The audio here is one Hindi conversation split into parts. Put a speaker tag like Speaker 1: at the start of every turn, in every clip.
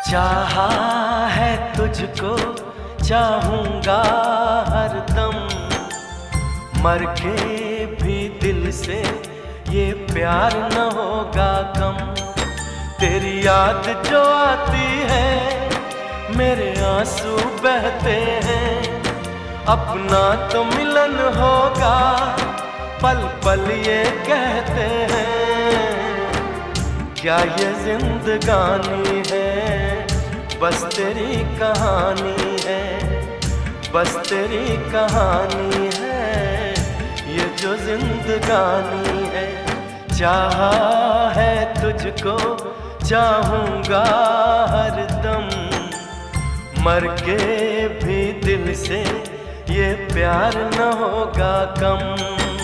Speaker 1: चाहा है तुझको, चाहूंगा हरदम, मर के भी दिल से ये प्यार न होगा कम। तेरी याद जो आती है मेरे आंसू बहते हैं, अपना तो मिलन होगा पल पल ये कहते हैं। क्या ये जिंदगानी है, बस तेरी कहानी है, बस तेरी कहानी है, ये जो जिंदगानी है। चाहा है तुझको, चाहूंगा हरदम, मर के भी दिल से ये प्यार न होगा कम।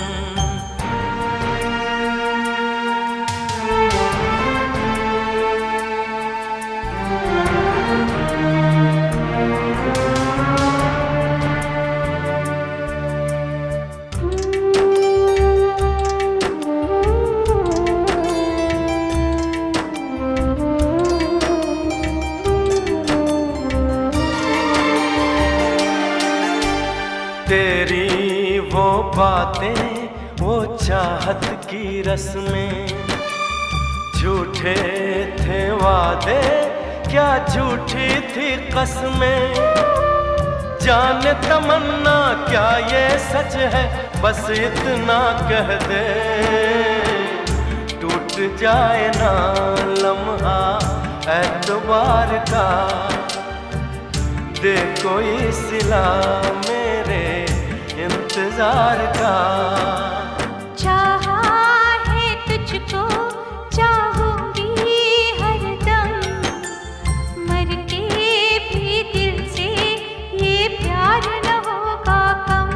Speaker 1: तेरी वो बातें, वो चाहत की रस्में, झूठे थे वादे, क्या झूठी थी कसमें। जाने तमन्ना क्या ये सच है, बस इतना कह दे, टूट जाए ना लम्हा एतबार का, दे कोई सिला मेरे इंतजार का।
Speaker 2: चाहा है तुझको, चाहूंगी हरदम, मर के भी दिल से ये प्यार न होगा कम।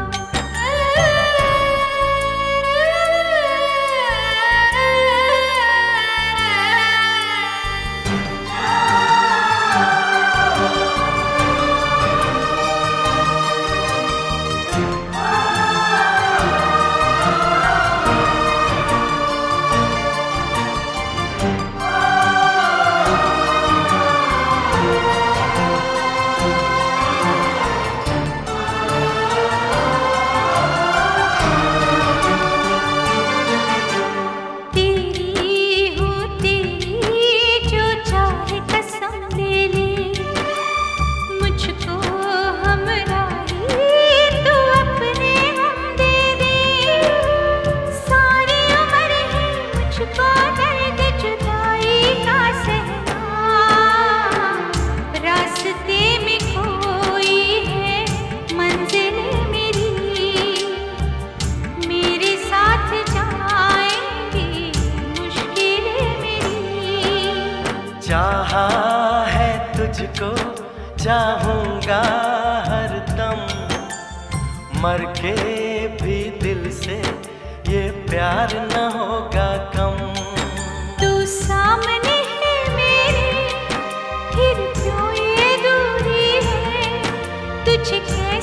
Speaker 1: चाहा है तुझको, चाहूंगा हरदम, मर के भी दिल से ये प्यार न होगा कम।
Speaker 2: तू सामने है मेरे, फिर क्यों ये दूरी है, तुझे कैसे